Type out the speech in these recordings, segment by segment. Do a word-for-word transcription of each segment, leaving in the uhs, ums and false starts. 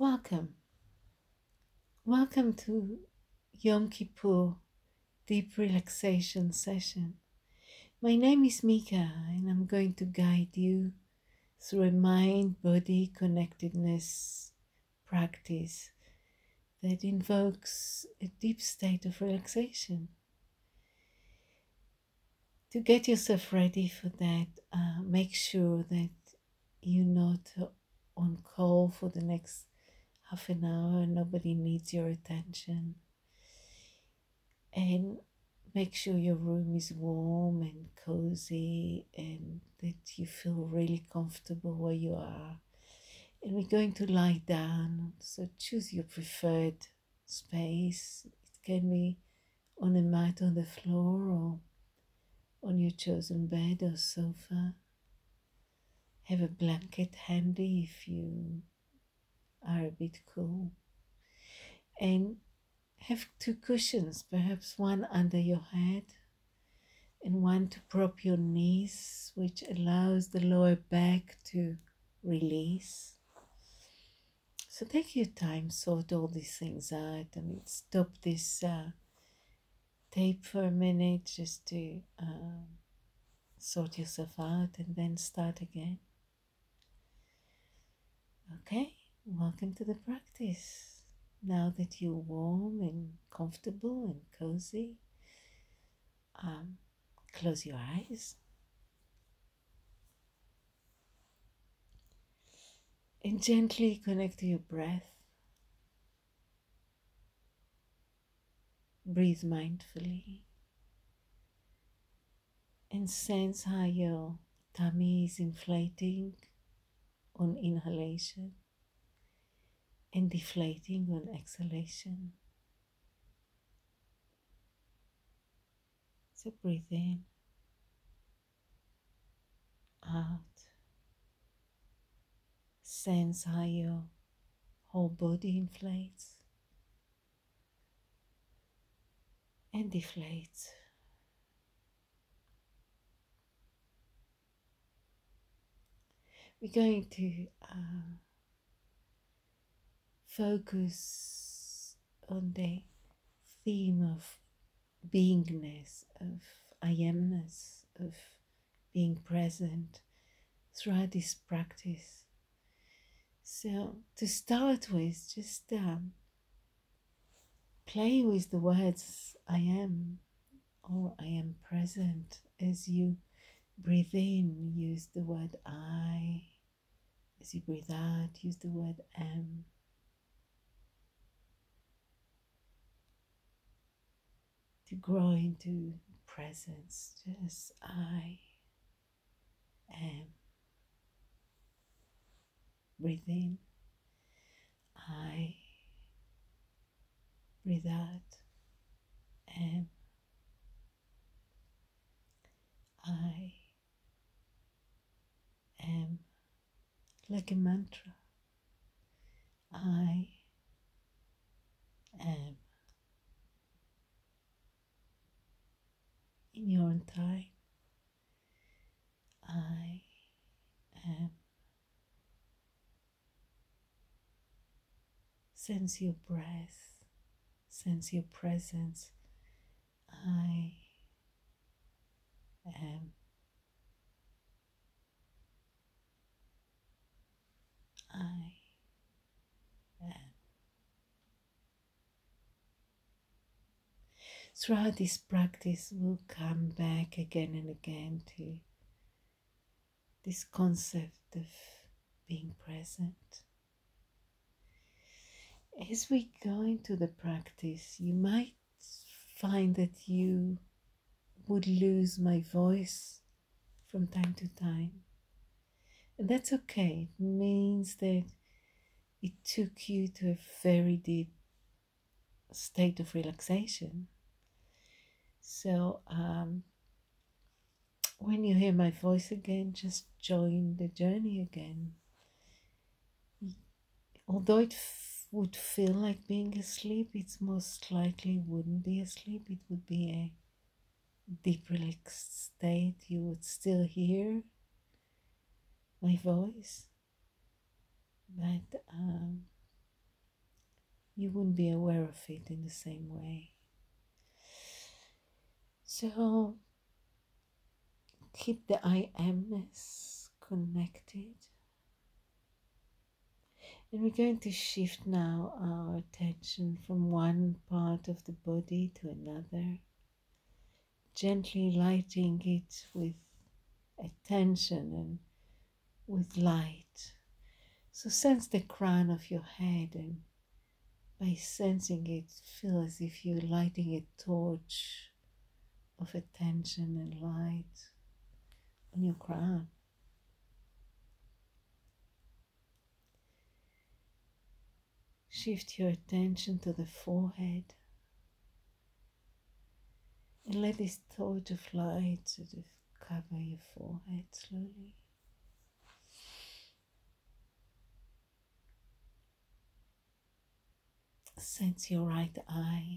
Welcome. Welcome to Yom Kippur Deep Relaxation Session. My name is Mika and I'm going to guide you through a mind body connectedness practice that invokes a deep state of relaxation. To get yourself ready for that, uh, make sure that you're not on call for the next half an hour. Nobody needs your attention. And make sure your room is warm and cozy and that you feel really comfortable where you are. And we're going to lie down, so choose your preferred space. It can be on a mat on the floor or on your chosen bed or sofa. Have a blanket handy if you are a bit cool. And have two cushions, perhaps one under your head and one to prop your knees, which allows the lower back to release. So take your time, sort all these things out. I mean, stop this uh, tape for a minute just to uh, sort yourself out and then start again. Okay, welcome to the practice. Now that you're warm and comfortable and cozy, um, close your eyes and gently connect to your breath. Breathe mindfully and sense how your tummy is inflating on inhalation and deflating on exhalation. So breathe in, out. Sense how your whole body inflates and deflates. We're going to uh, focus on the theme of beingness, of I amness, of being present throughout this practice. So to start with, just um, play with the words I am or I am present. As you breathe in, use the word I. As you breathe out, use the word am. To grow into presence, just I am. Breathe in, I. Breathe out, am. I am. Like a mantra. I am. In your own time. I am. Sense your breath. Sense your presence. I am. I am. Throughout this practice, we'll come back again and again to this concept of being present. As we go into the practice, you might find that you would lose my voice from time to time. And that's okay. It means that it took you to a very deep state of relaxation. So um, when you hear my voice again, just join the journey again. Although it f- would feel like being asleep, it's most likely wouldn't be asleep. It would be a deep relaxed state. You would still hear my voice, but um, you wouldn't be aware of it in the same way. So keep the I amness connected. And we're going to shift now our attention from one part of the body to another, gently lighting it with attention and with light. So sense the crown of your head, and by sensing it, feel as if you're lighting a torch of attention and light on your crown. Shift your attention to the forehead and let this torch of light sort of cover your forehead slowly. Sense your right eye.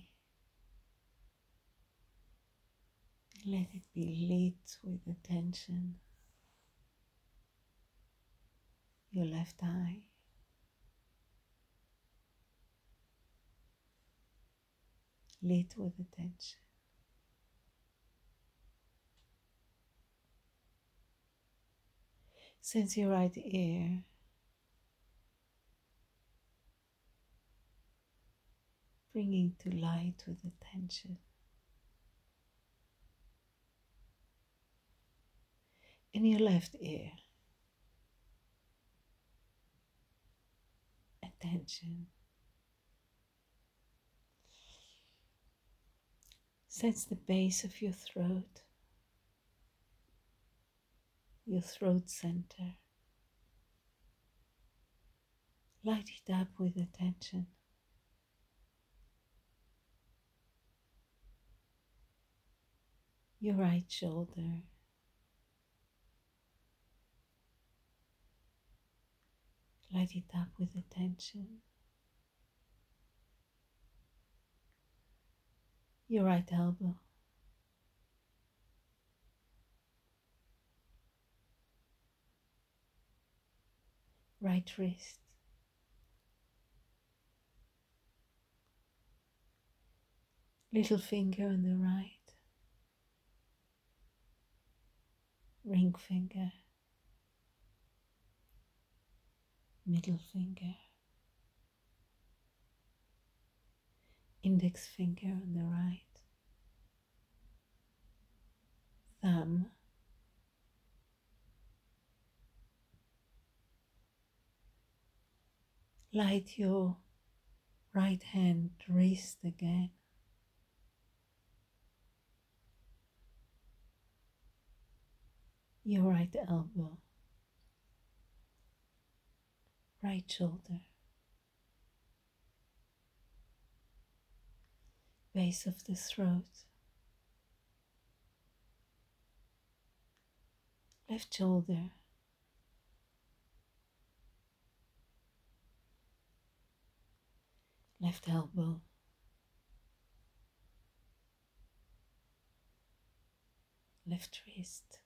Let it be lit with attention. Your left eye. Lit with attention. Sense your right ear. Bringing to light with attention. In your left ear. Attention. Sense the base of your throat. Your throat center. Light it up with attention. Your right shoulder. Light it up with attention. Your right elbow. Right wrist. Little finger on the right. Ring finger. Middle finger. Index finger on the right. Thumb. Light your right hand wrist again. Your right elbow. Right shoulder. Base of the throat. Left shoulder. Left elbow. Left wrist.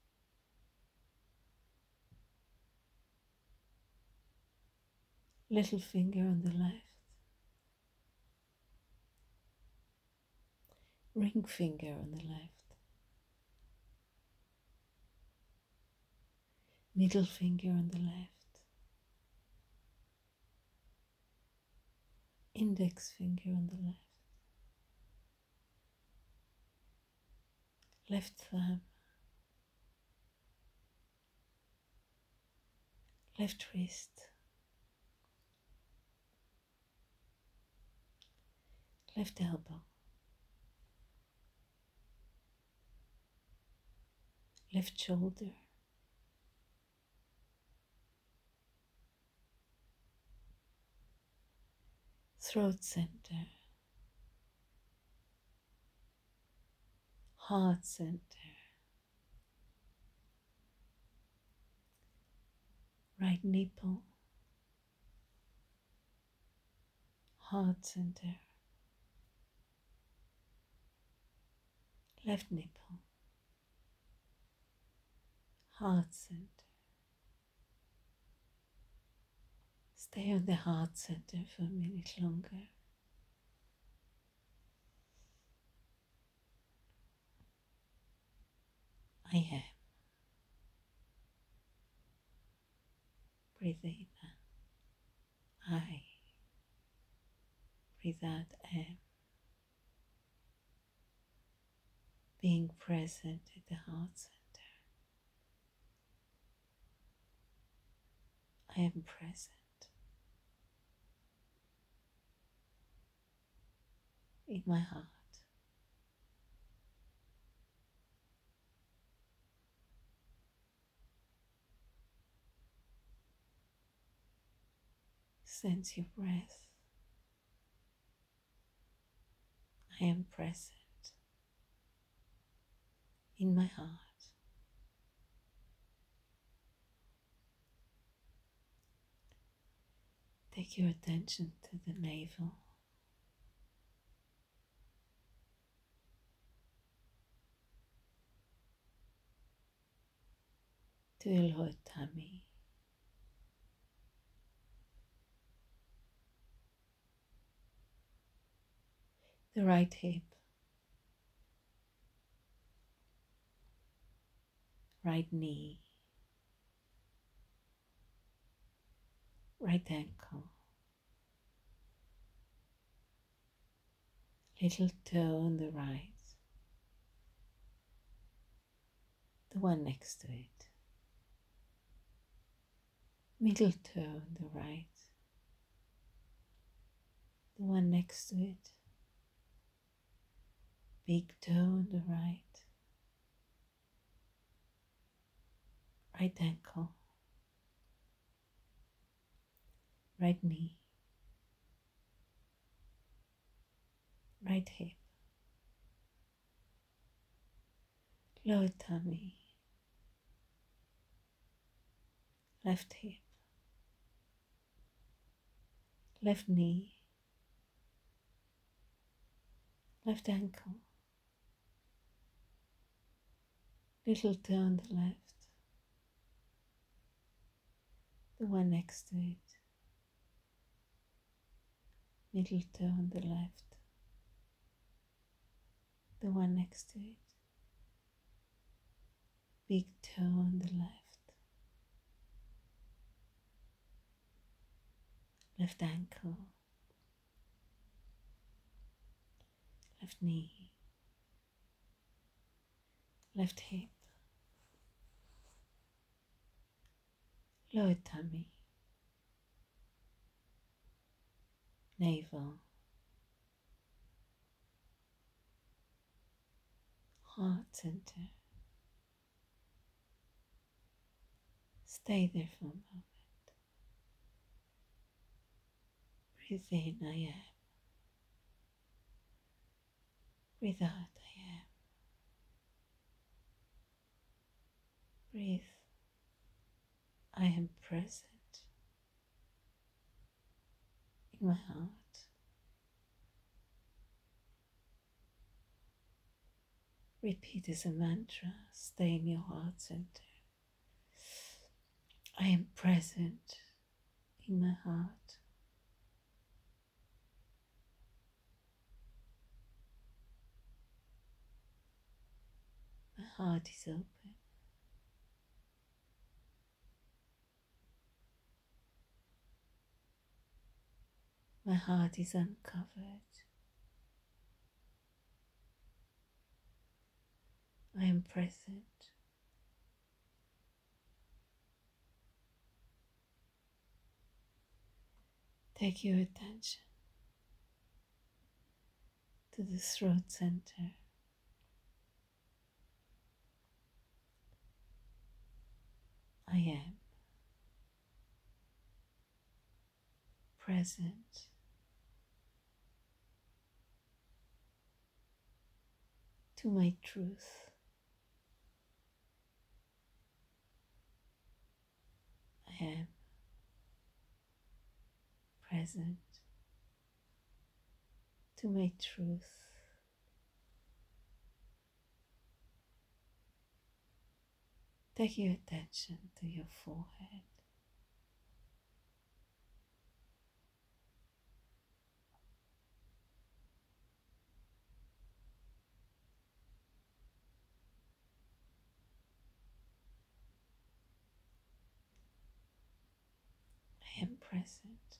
Little finger on the left. Ring finger on the left. Middle finger on the left. Index finger on the left. Left thumb. Left wrist. Left elbow. Left shoulder. Throat center. Heart center. Right nipple. Heart center. Left nipple. Heart center. Stay on the heart center for a minute longer. I am. Breathe in. I. Breathe out. Am. Being present at the heart center. I am present in my heart. Sense your breath. I am present in my heart. Take your attention to the navel. To your lower tummy. The right hip. Right knee. Right ankle. Little toe on the right. The one next to it. Middle toe on the right. The one next to it. Big toe on the right. Right ankle. Right knee. Right hip. Lower tummy. Left hip. Left knee. Left ankle. Little toe on the left. The one next to it. Middle toe on the left. The one next to it. Big toe on the left. Left ankle. Left knee. Left hip. Lower tummy. Navel. Heart center. Stay there for a moment. Breathe in, I am. Breathe out, I am. Breathe. I am present in my heart. Repeat as a mantra. Stay in your heart center. I am present in my heart. My heart is open. My heart is uncovered. I am present. Take your attention to the throat center. I am present to my truth. I am present to my truth. Take your attention to your forehead. present.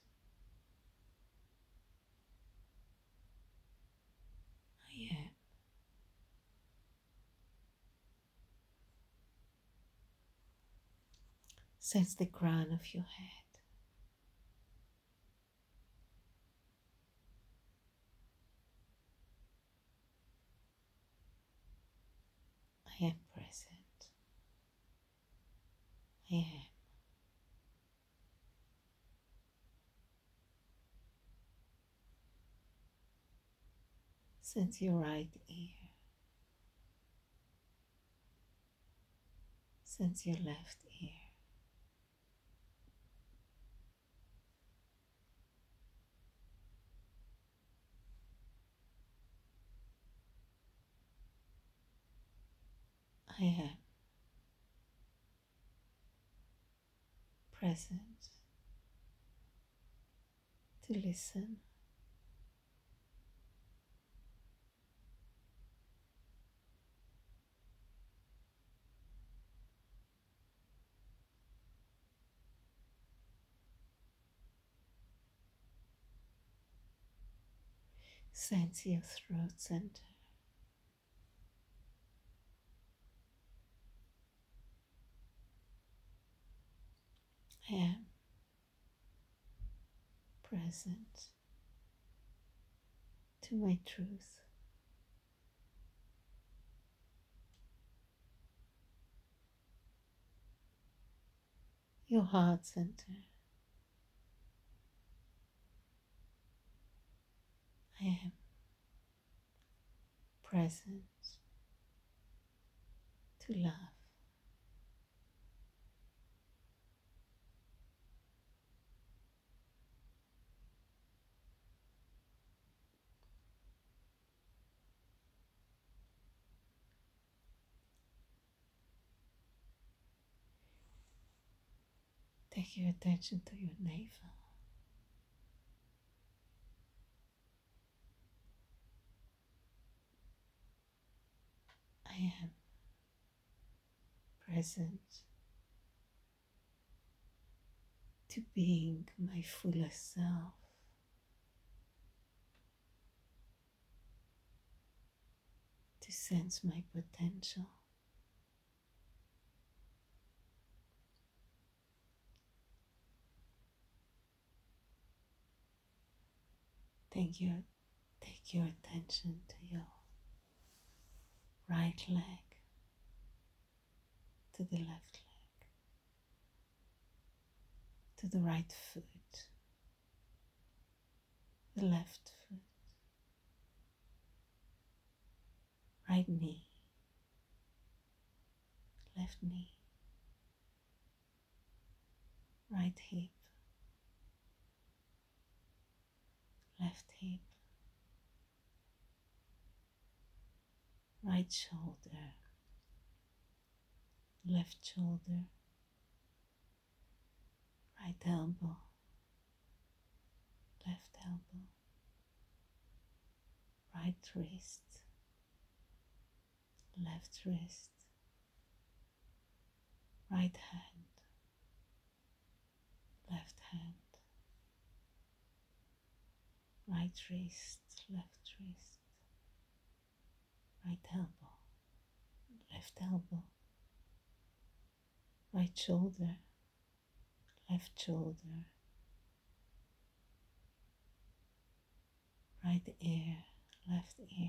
I am. Sense the crown of your head. I am present. I am. Sense your right ear. Sense your left ear. I am present to listen. Sense your throat center. I am present to my truth. Your heart center. I am present to love. Take your attention to your navel. I am present to being my fullest self, to sense my potential. Take your, take your attention to your right leg, to the left leg, to the right foot, the left foot, right knee, left knee, right hip, left hip, right shoulder, left shoulder, right elbow, left elbow, right wrist, left wrist, right hand, left hand, right wrist, left wrist, right elbow, left elbow, right shoulder, left shoulder, right ear, left ear,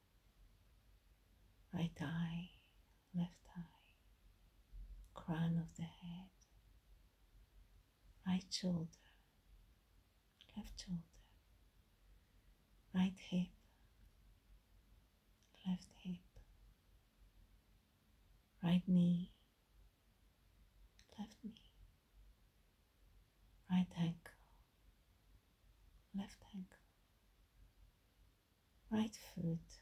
right eye, left eye, crown of the head, right shoulder, left shoulder, right hip, left hip, right knee, left knee, right ankle, left ankle, right foot,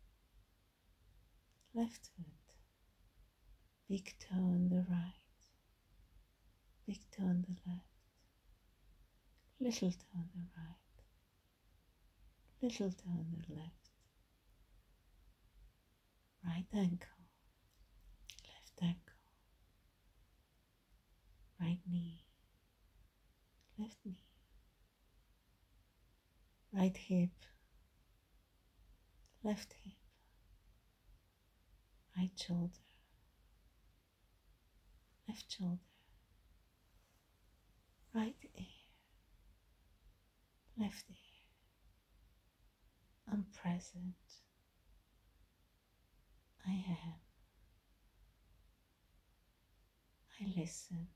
left foot, big toe on the right, big toe on the left, little toe on the right, little toe on the left, right ankle, left ankle, right knee, left knee, right hip, left hip, right shoulder, left shoulder, right ear, left ear. I'm present. I am. I listen.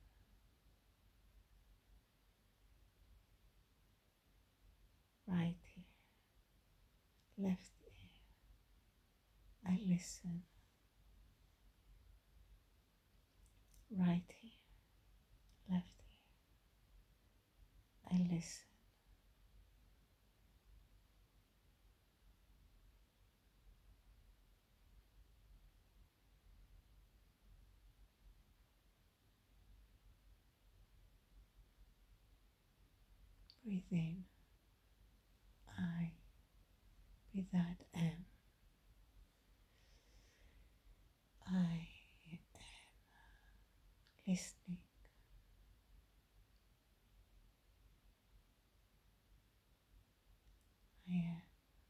Right ear, left ear. I listen. Right ear, left ear. I listen. Breathe in. I. Breathe out. Am. I am listening. I am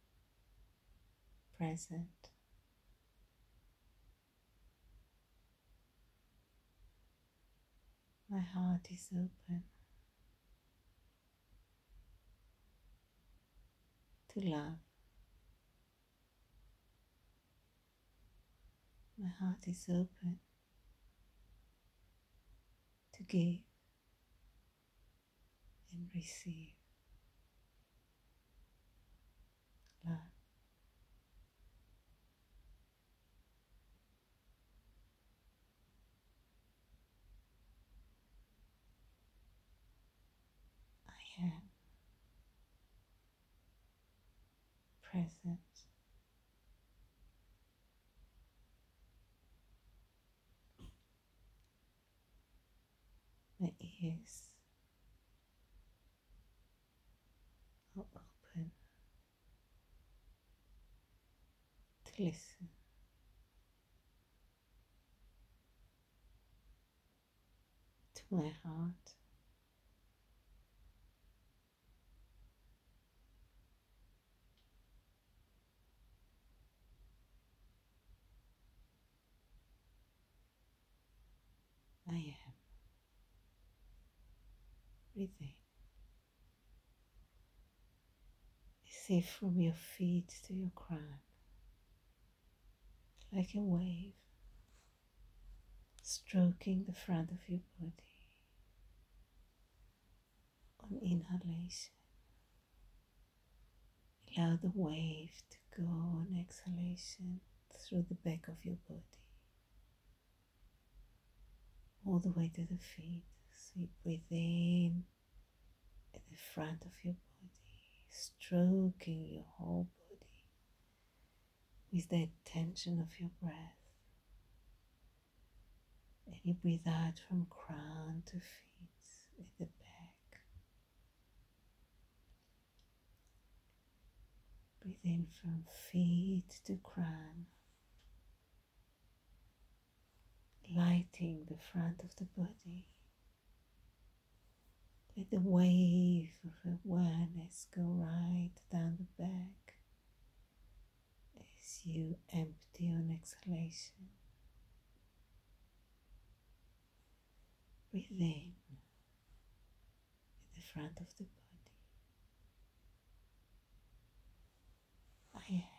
present. My heart is open to love. My heart is open to give and receive love. I am present. My ears are open to listen. To my heart. I am. Breathe in. See from your feet to your crown, like a wave, stroking the front of your body on inhalation. Allow the wave to go on exhalation through the back of your body, all the way to the feet. So you breathe in at the front of your body, stroking your whole body with the tension of your breath. And you breathe out from crown to feet at the back. Breathe in from feet to crown, lighting the front of the body. Let the wave of awareness go right down the back as you empty on exhalation. Breathe in at the front of the body. I am.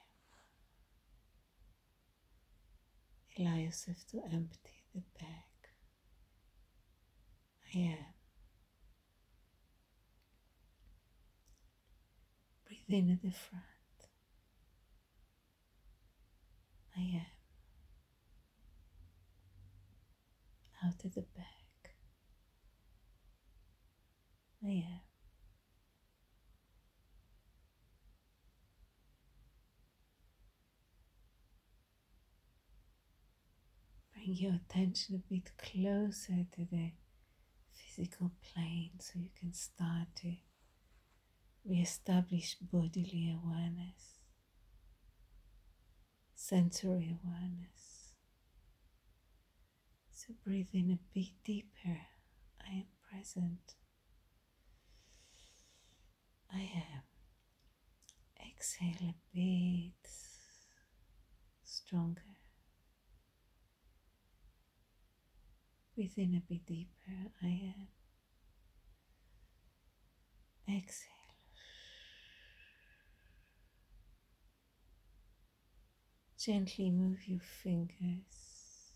Allow yourself to empty the back. I am. Breathe in at the front. I am. Out at the back. I am. Bring your attention a bit closer to the physical plane so you can start to re-establish bodily awareness, sensory awareness. So breathe in a bit deeper. I am present. exhale a bit stronger. Breathe in a bit deeper. I am. Exhale. Gently move your fingers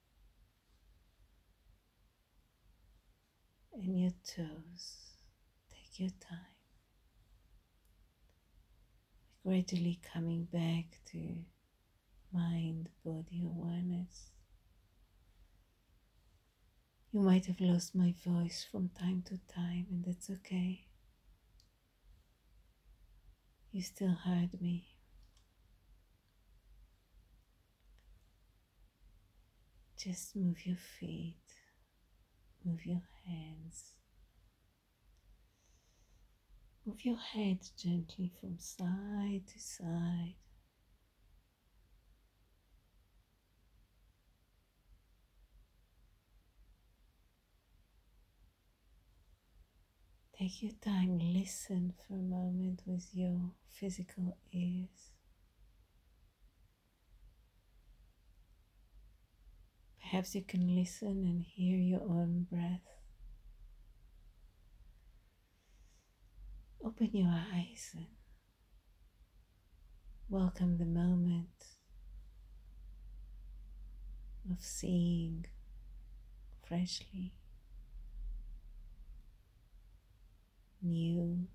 and your toes. Take your time. Gradually coming back to mind, body awareness. You might have lost my voice from time to time, and that's okay. You still heard me. Just move your feet, move your hands, move your head gently from side to side. Take your time, listen for a moment with your physical ears. Perhaps you can listen and hear your own breath. Open your eyes and welcome the moment of seeing freshly, new.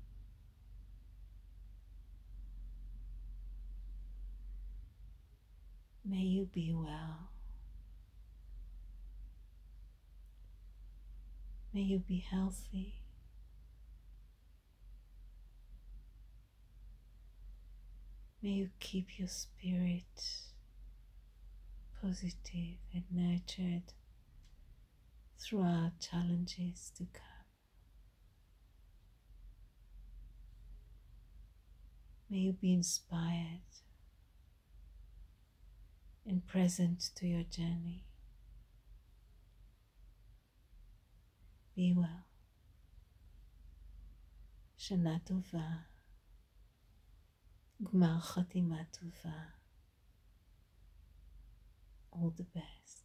May you be well. May you be healthy. May you keep your spirit positive and nurtured throughout challenges to come. May you be inspired and present to your journey. Be well. Shana Tova. Gmar Chatima Tova. All the best.